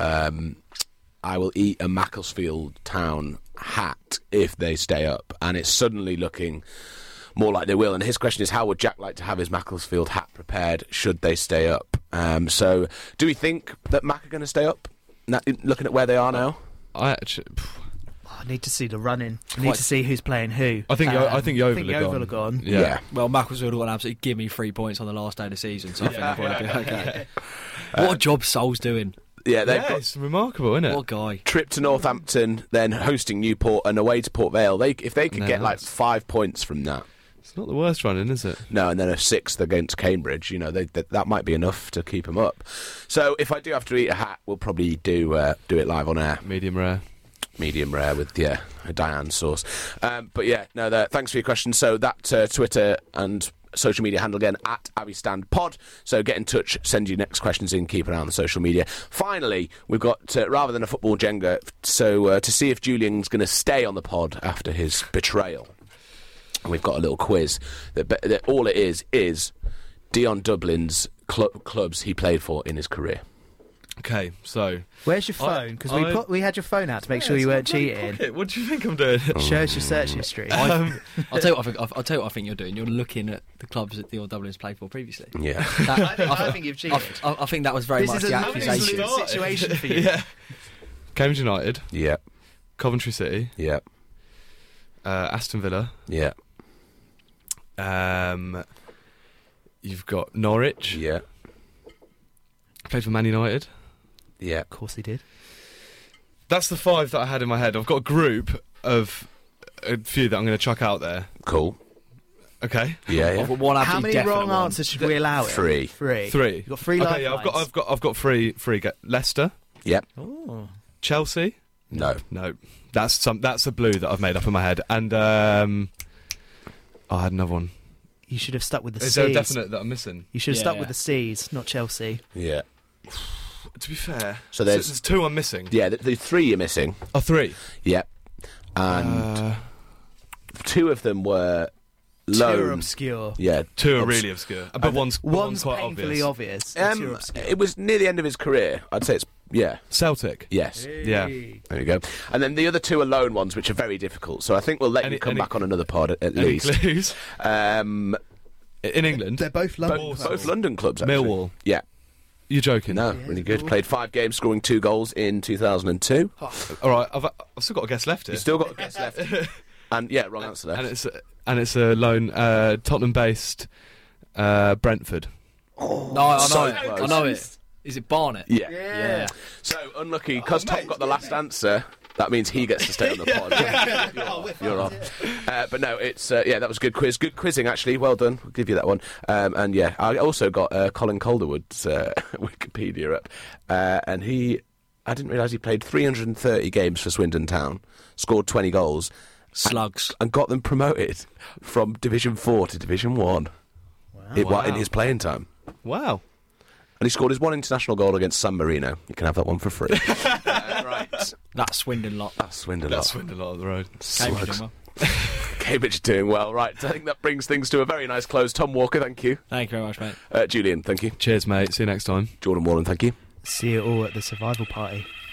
I will eat a Macclesfield Town hat if they stay up. And it's suddenly looking more like they will. And his question is, how would Jack like to have his Macclesfield hat prepared should they stay up? So do we think that Mac are going to stay up, looking at where they are now? I actually. I need to see the running. I need to see who's playing who. I think Yeovil are Yeovil gone. are gone. Yeah. Well, Macclesfield will absolutely give me 3 points on the last day of the season, so I think they'll probably be okay. What a job Sol's doing. Yeah, they've Yeah, got it's remarkable, isn't it? What a guy. trip to Northampton, then hosting Newport and away to Port Vale. If they could No, get like that's- 5 points from that, It's not the worst running, is it? no, and then a sixth against Cambridge, that might be enough to keep them up. So if I do have to eat a hat, we'll probably do it live on air. Medium rare. medium rare with a Diane sauce. But yeah, no, thanks for your question. So that Twitter and social media handle again at AbbeyStandPod. So get in touch, send your next questions in, keep an eye on the social media. Finally, we've got rather than a football Jenga, so to see if Julian's going to stay on the pod after his betrayal, we've got a little quiz that all it is Dion Dublin's clubs he played for in his career. Okay, so where's your phone? Because we had your phone out to make sure you weren't cheating. Pocket. What do you think I'm doing? Show us your search history. I'll tell you what I think you're doing. You're looking at the clubs that Dion Dublin's played for previously. Yeah. I think you've cheated. I think that was very much the accusation. This is a situation for you. Yeah. Cambridge United. Yeah. Coventry City. Yeah. Aston Villa. Yeah. You've got Norwich. Yeah. Played for Man United. Yeah. Of course he did. That's the 5 that I had in my head. I've got a group of a few that I'm going to chuck out there. Cool. Okay. Yeah. I've got one How many wrong answers should we allow? Three. Three. You've got 3 Okay, yeah, I've got three. Leicester. Yep. Oh. Chelsea. No. That's a blue that I've made up in my head. And I had another one. You should have stuck with the C's. Is there a definite that I'm missing? You should have stuck with the C's, not Chelsea. Yeah. To be fair, so there's 2 I'm missing. Yeah, the 3 you're missing. Oh, 3. Yep. And 2 of them were loan. 2 are obscure. Yeah. 2 are really obscure. But one's quite painfully obvious. It was near the end of his career. I'd say it's Celtic. Yes. Yeah. There you go. And then the other 2 are loan ones, which are very difficult. So I think we'll let you come back on another pod at least. Clues? In England, they're both London. Both London clubs. Actually. Millwall. Yeah. You're joking? No, really good. Played 5 games, scoring 2 goals in 2002. All right, I've still got a guess left here. You've still got a guess left. And wrong answer there. And it's a loan, Tottenham-based Brentford. Oh, no, I know it. Is it Barnet? Yeah. So unlucky because Tom got the last answer. That means he gets to stay on the pod. You're off. But no, it's that was a good quiz. Good quizzing, actually. Well done. We'll give you that one. And yeah, I also got Colin Calderwood's Wikipedia up, and I didn't realise he played 330 games for Swindon Town, scored 20 goals, slugs, and got them promoted from Division 4 to Division 1. Wow. In his playing time. Wow. And he scored his 1 international goal against San Marino. You can have that one for free. Right. That's Swindon lot. That's Swindon lot of the road. Slugs. Cambridge doing well. Right, I think that brings things to a very nice close. Tom Walker, thank you. Thank you very much, mate. Julian, thank you. Cheers, mate. See you next time. Jordan Wallen, thank you. See you all at the survival party.